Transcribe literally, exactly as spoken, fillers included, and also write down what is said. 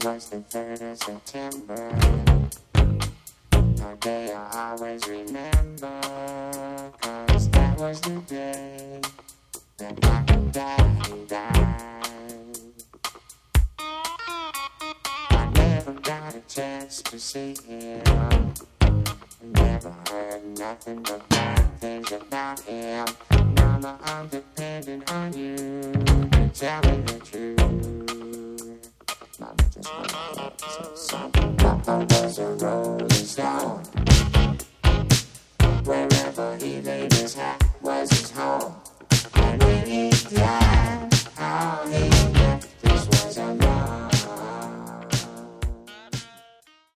was the third of September, a day I always remember, 'cause that was the day that my daddy died. I never got a chance to see him, never heard nothing but bad things about him. Mama, I'm depending on you to tell me the truth. Mama just wanted to say something. Papa was a rolling stone.